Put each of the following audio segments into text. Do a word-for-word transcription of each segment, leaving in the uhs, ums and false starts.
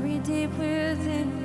very deep within me.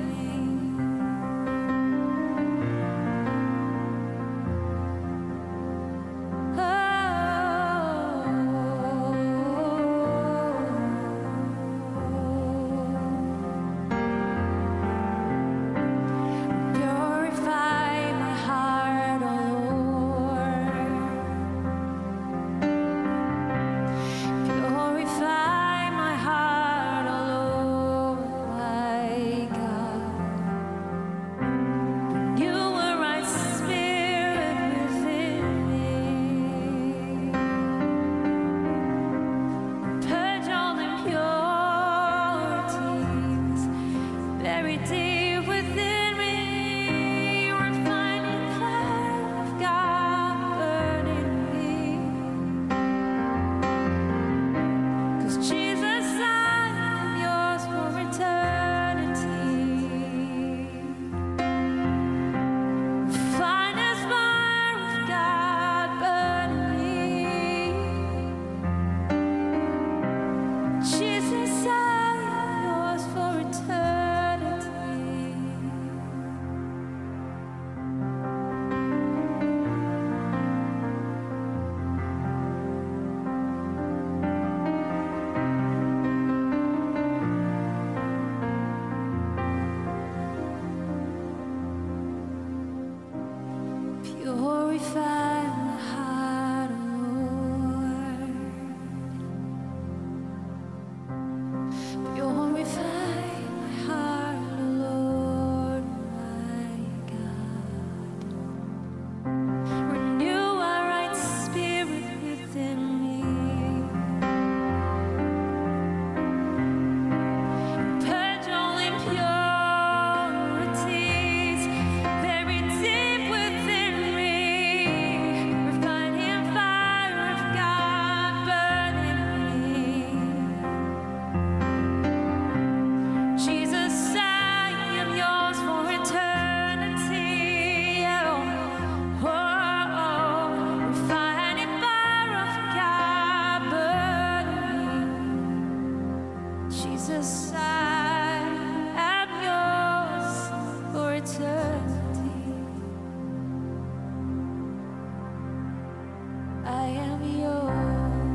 Purify my heart, Lord. Purify my heart, Lord, my God. Renew a right spirit within me. Purge all impurities very deep within me. Refining fire of God burning me. Jesus, I am yours for eternity. Oh, oh, oh. Refining fire of God burning me. Jesus, I am yours for eternity. I am yours.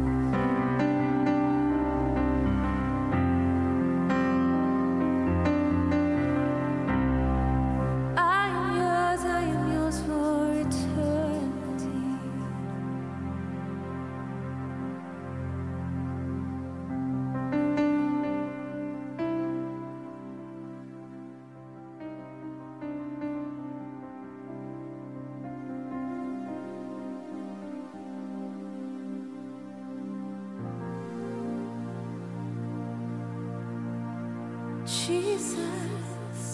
I am yours, I am yours for eternity. Jesus,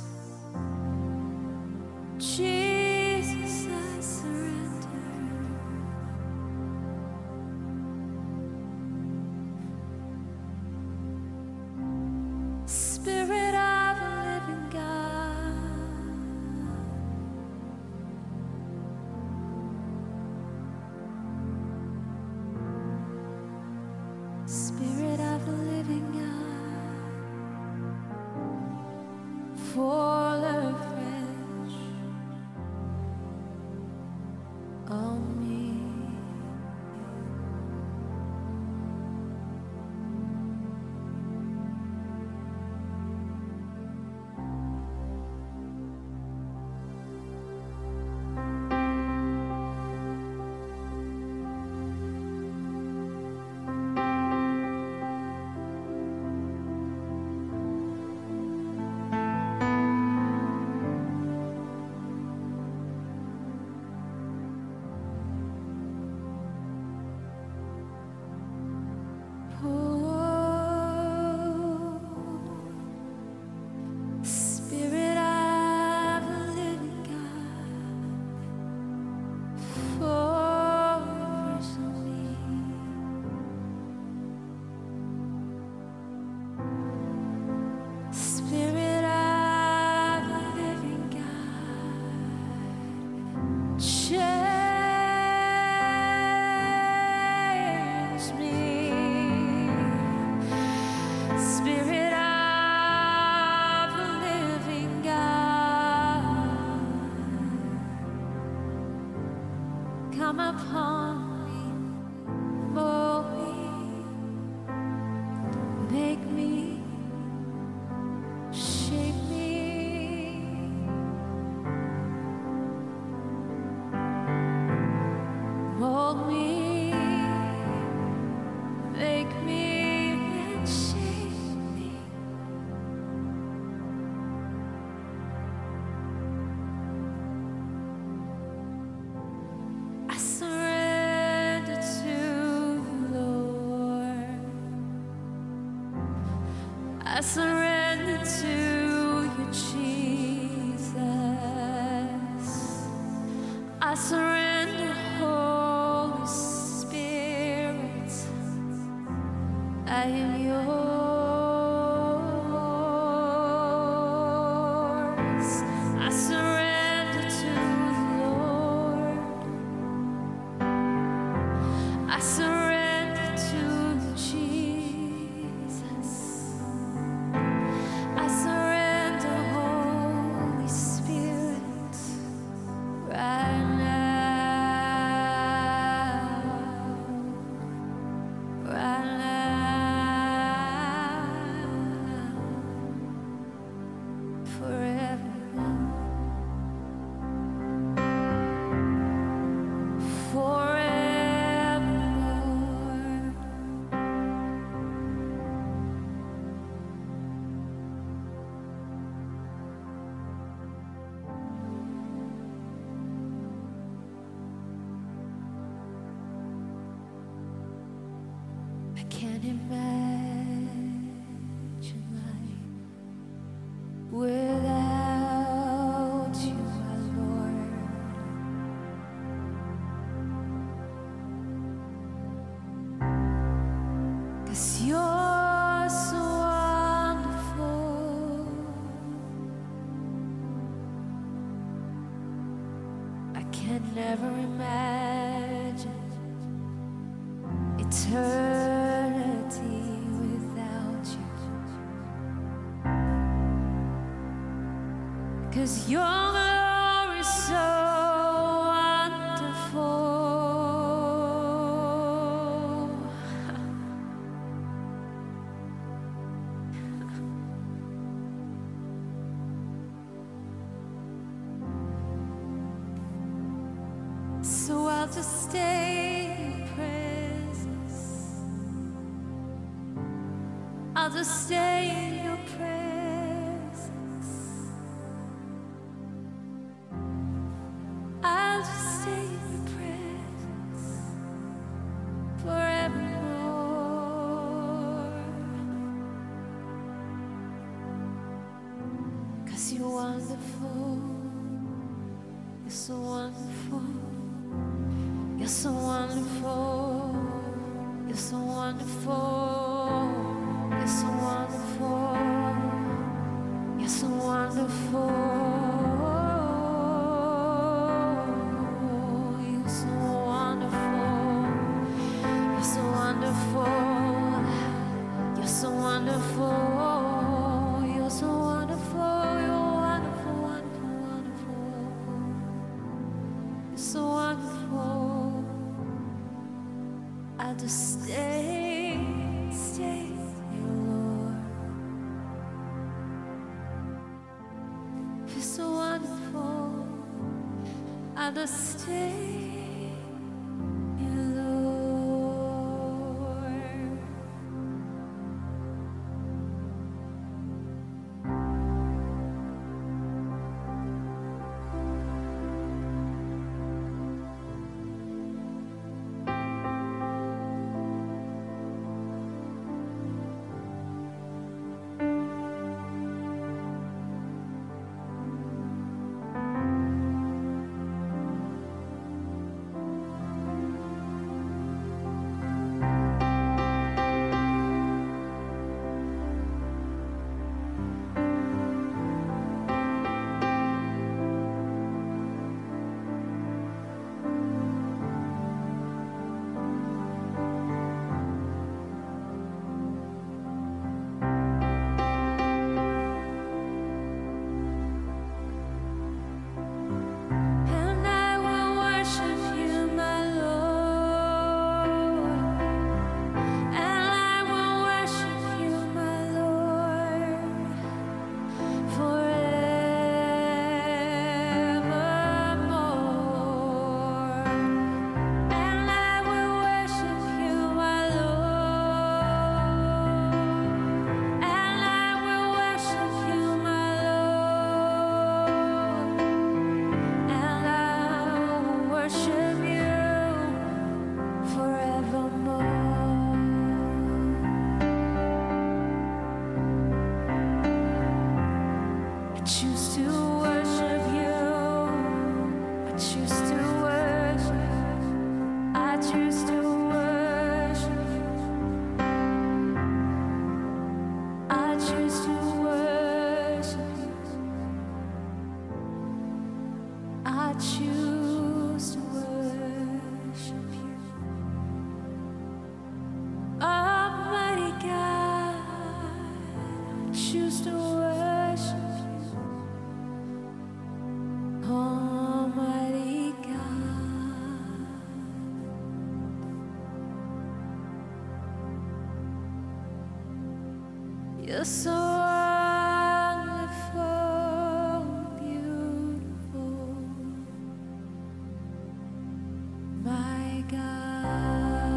Jesus, I surrender. Spirit of the living God, Spirit of the living God, fall afresh on me. surrender to you, Jesus. I surrender, Holy Spirit. I am yours. I surrender to the Lord. I surrender to the Jesus. I surrender, Holy Spirit, right now, right now, forever, forevermore. I can't imagine life without you, my Lord. 'Cause you're so wonderful. I can never imagine eternity without you. 'Cause your glory is so wonderful. So I'll just stay in your presence. I'll just stay in your presence. I'll just stay in your presence forevermore. 'Cause you're wonderful. You're so wonderful. You're so wonderful. You're so wonderful. You're so wonderful. You're so wonderful. You're so wonderful. You're so wonderful. You're so wonderful. You're so wonderful. You're wonderful, wonderful, wonderful. You're so wonderful. I'll just stay, stay here, Lord. You're so wonderful. I'll just stay here, Lord. choose to worship you. I choose to worship. I choose to worship. I choose to worship you. I choose to worship you. Almighty God, I choose to worship you. Almighty God, you're so wonderful, beautiful, my God.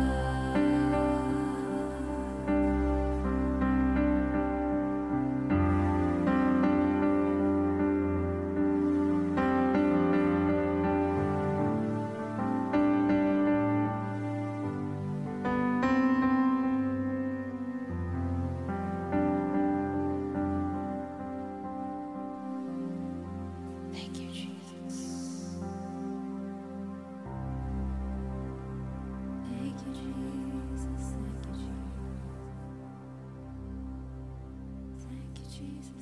Thank you, Jesus. Thank you, Jesus. Thank you, Jesus. Thank you, Jesus.